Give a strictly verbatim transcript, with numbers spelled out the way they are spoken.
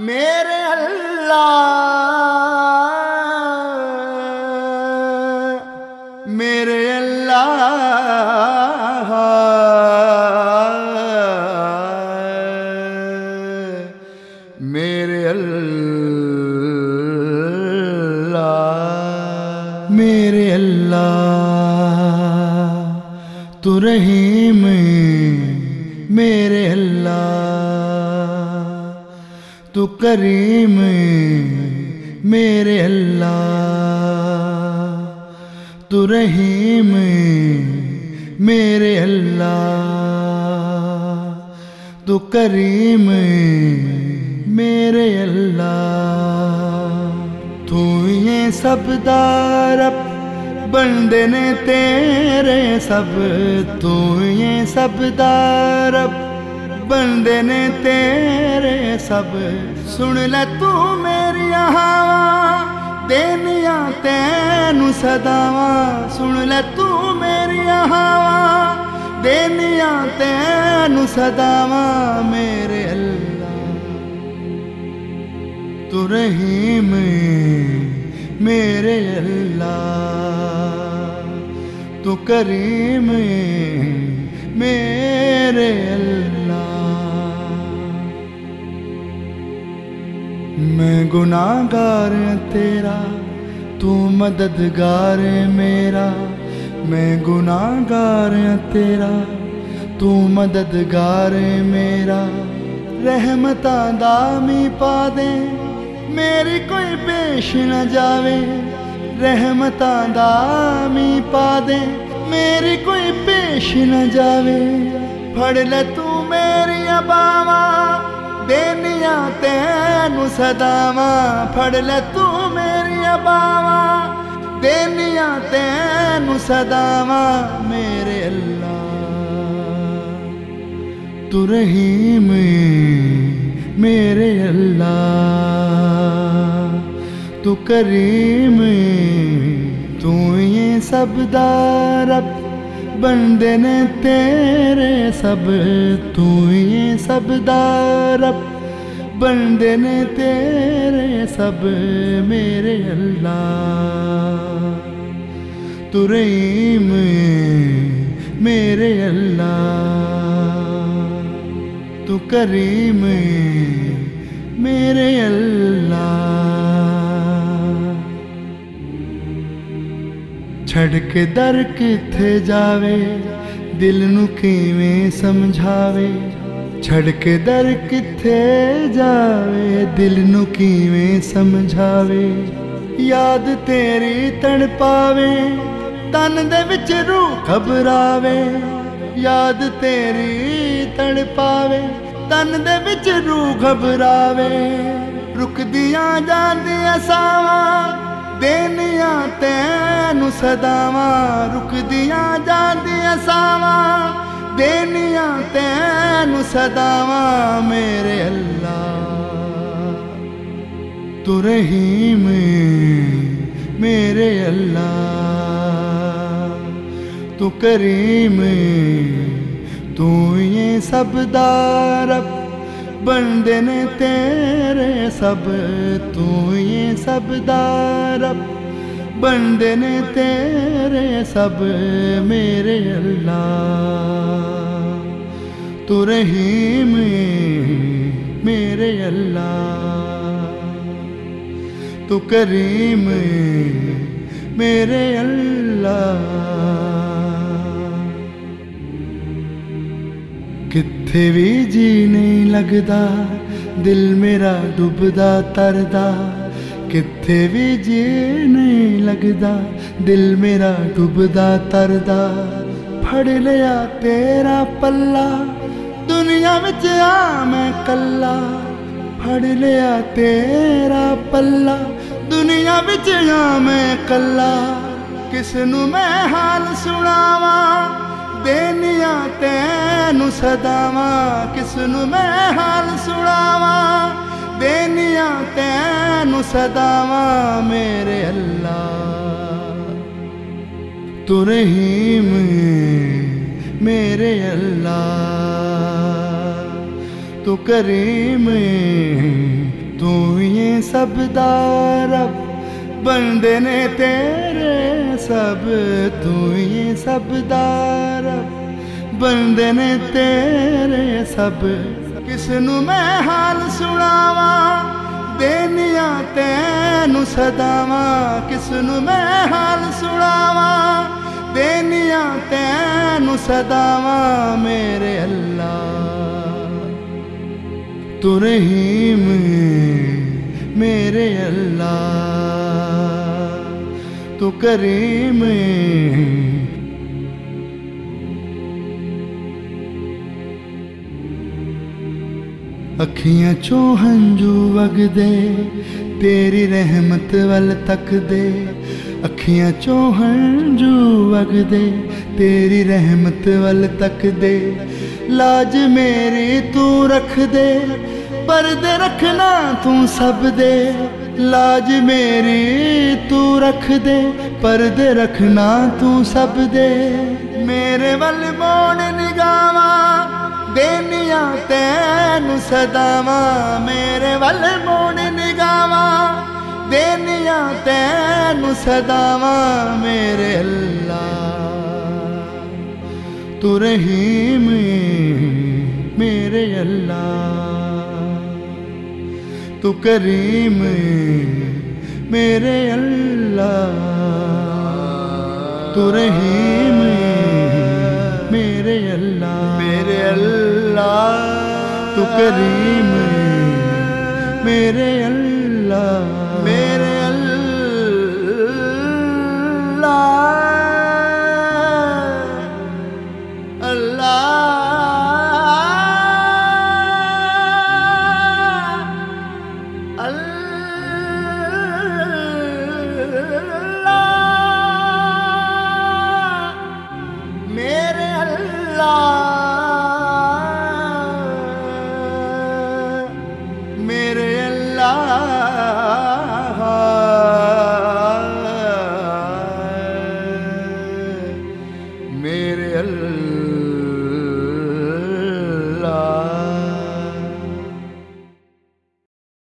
मेरे अल्लाह मेरे अल्लाह मेरे अल्लाह मेरे अल्लाह तू रहीम मेरे अल्लाह तू करीम मेरे अल्लाह तू रहीम मेरे अल्लाह तू करीम मेरे अल्लाह तू ये सब दारब बंदे ने तेरे सब तू ये सब दारब बंदे ने तेरे सब सुन ले तू मेरी हवा देनिया तैनू सदावा सुन ले तू मेरी हवा देनिया तैनू सदावा मेरे अल्लाह तू रहीम मेरे अल्लाह तू करीम मेरे अल्लाह मैं गुनाहगार तेरा तू मददगार मेरा मैं गुनाहगार तेरा तू मददगार मेरा रहमतां दामी पा दे मेरी कोई पेश न जावे रहमतां दामी पा दे मेरी कोई पेश न जावे फड़ ले तू मेरी बावा देनिया तैनू सदावा फड़ ले तू मेरी बावा देनिया तैनू सदावा मेरे अल्लाह तू रहीम मेरे अल्लाह तू करीम तू ये सब दारब बंदे ने तेरे सब तू ये सब दारब बंदे ने तेरे सब मेरे अल्लाह तू रहीम मेरे अल्लाह तू करीम मेरे अल्लाह छड़ के दर किथे जावे दिल नू किवें समझावे छड़ के दर किथे जावे दिल नू किवें समझावे याद तेरी तड़ पावे तन दे विच रूह घबरावे याद तेरी तड़ पावे तन दे विच रूह घबरावे रुकदियां जांदियां सावां देनिया तैनू सदावा रुकदियां जांदियां सावां देनिया तैनू सदावा मेरे अल्लाह तू रहीम मेरे अल्लाह तू करीम तू ये सब दारब बंदे ने तेरे सब तू ये सब दारब बंदे ने तेरे सब मेरे अल्लाह तू रहीम मेरे अल्लाह तू करीम मेरे अल्लाह किथे भी जी नहीं लगदा दिल मेरा डुबदा तरदा किथे भी जी नहीं लगदा दिल मेरा डुबदा तरदा फड़ लिया तेरा पल्ला दुनिया विच आ मैं कल्ला फड़ लिया तेरा पल्ला दुनिया विच आ मैं कल्ला किसनू मैं हाल सुनावा देनिया तैनू सदावा किसनू मैं हाल सुनावा देनिया तैनू सदावा मेरे अल्लाह तू रहीम मेरे अल्लाह तू करीम तू ये सब दा रब बंदे ने तेरे सब, तू ये सब दा रब बंदे ने तेरे सब। किसनू मैं हाल सुनावा देनिया तैनू सदावा, किसनू मैं हाल सुनावा देनिया तैनू सदावा। मेरे अल्लाह तू रहीम मेरे अल्लाह तू करीम। अखियां चों हंजू वगदे तेरी रहमत वल तकदे, अखियां चों हंजू वगदे तेरी रहमत वल तकदे। लाज मेरी तू रख दे पर्दे रखना तू सब दे, लाज मेरी तू रख दे पर्दे रखना तू सब दे। मेरे वल मोड़ निगावा देनिया तैनू सदावा, मेरे वल मोड़ निगावा देनिया तैनू सदावा। मेरे अल्लाह तू रहीम मेरे अल्लाह तू करीम मेरे अल्लाह तू रहीम मेरे अल्लाह मेरे अल्लाह तू करीम मेरे अल्लाह मेरे